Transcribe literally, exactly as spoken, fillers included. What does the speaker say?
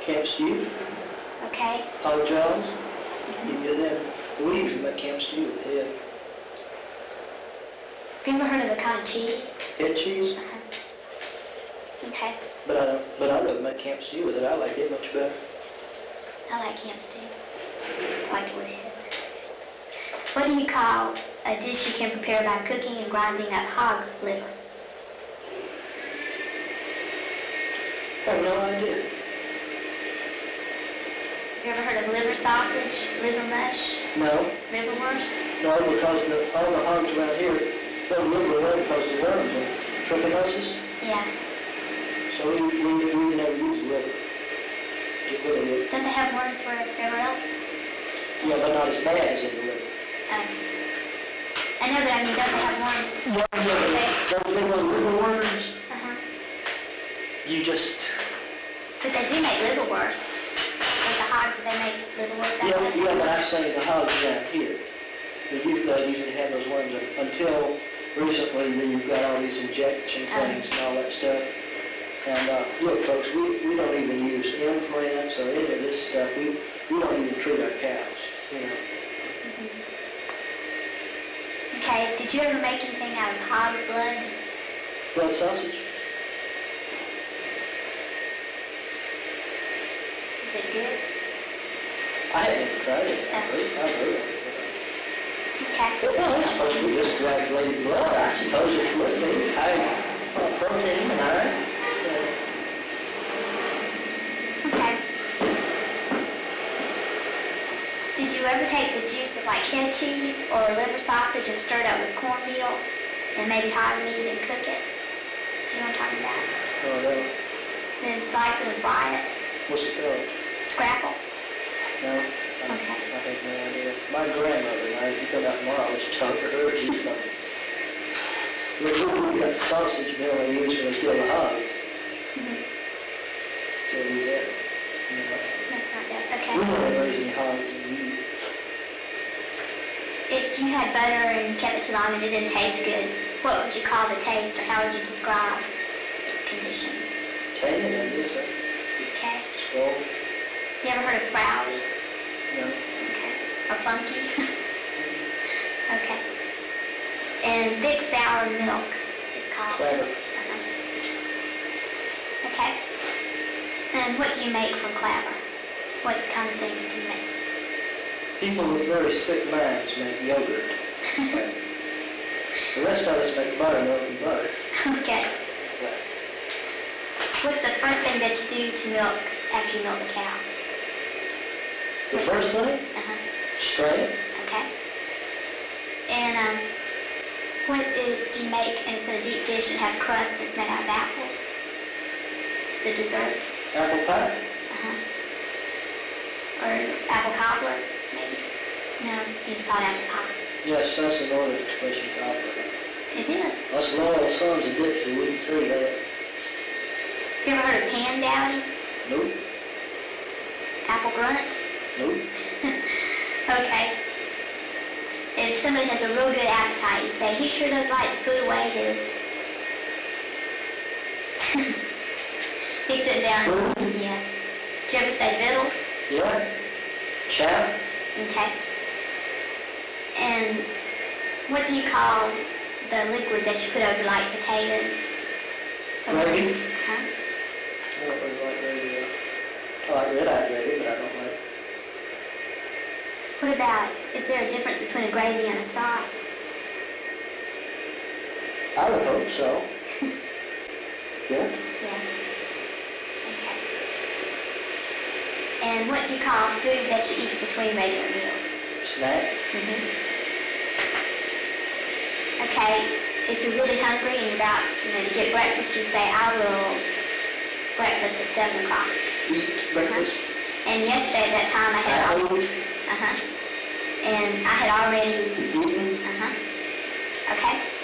camp stew, Okay. hog jaws. You can do them. We usually make camp stew with head. Have you ever heard of a kind of cheese? Head cheese, Uh-huh. Okay. but I don't, but I don't make camp stew with it. I like it much better. I like camp stew. I like it with head. What do you call a dish you can prepare by cooking and grinding up hog liver? I have no idea. Have you ever heard of liver sausage, liver mush, No, liverwurst? no, because the, all the hogs around here throw the liver away because of the worms and trichinosis. Yeah. So we, we, we never use the liver. Get rid of it. Don't they have worms wherever else? Yeah, but not as bad as in the liver. Um, I know, but I mean, don't they have worms? Yeah, those big old liver worms, Uh-huh. you just, But they do make liverwurst. Like the hogs that they make liverwurst out yeah, of. yeah, but I say the hogs around here. They usually, usually have those worms un- until recently, then you've got all these injection Oh. things and all that stuff. And, uh, look, folks, we, we don't even use implants or any of this stuff. We, we don't even treat our cows, you know. Mhm. Okay, did you ever make anything out of hog blood? Blood sausage? Is it good? I haven't tried it. I've heard, I've heard of it. Okay. Well, it's supposed to be just coagulated blood. I suppose it would be. High uh, protein and iron. Okay. Did you ever take the juice of like head cheese or liver sausage and stir it up with cornmeal and maybe hog meat and cook it? Do you know what I'm talking about? Oh, no. Then slice it and fry it? What's it called? Scrapple? No? I, Okay. I have no idea. My grandmother, now, if you come out tomorrow, I should talk to her. She's something. We got sausage mill they use when they kill the hogs. Mm-hmm. Still do that. You know. That's not good. We Okay. haven't raised any hogs in years. If you had butter and you kept it too long and it didn't taste good, what would you call the taste or how would you describe its condition? Tangy, I guess. Huh? Okay. Skull. You ever heard of frowny? No. Okay. Or funky? Okay. And thick sour milk is called. Clabber. Uh-huh. Okay. And what do you make from clabber? What kind of things can you make? People with very sick minds make yogurt. The rest of us make buttermilk and butter. Okay. What's the first thing that you do to milk after you milk the cow? The first thing, Uh-huh. strain it. Okay. And um, what is, do you make, and it's in a deep dish, it has crust, it's made out of apples? It's a dessert? Apple pie. Uh-huh. Or apple cobbler, maybe? No, you just call it apple pie. Yes, that's the northern expression for apple. It is. Us loyal sons of Dixie wouldn't say that. Have you ever heard of pan dowdy? Nope. Apple grunt? Nope. Okay. If somebody has a real good appetite, you say, he sure does like to put away his... He's sitting down. Food? Yeah. Did you ever say vittles? Yeah. Chap. Okay. And what do you call the liquid that you put over like potatoes? Gravy. Huh? I don't really like gravy. I like red-eye gravy, but I don't like. What about, is there a difference between a gravy and a sauce? I would hope so. Yeah. Yeah. Okay. And what do you call food that you eat between regular meals? Snack. Mm-hmm. Okay, if you're really hungry and you're about, you know, to get breakfast, you'd say, I will breakfast at seven o'clock. Eat breakfast. And yesterday at that time I had, al- Apples. uh-huh, and I had already, Eaten. uh-huh, okay.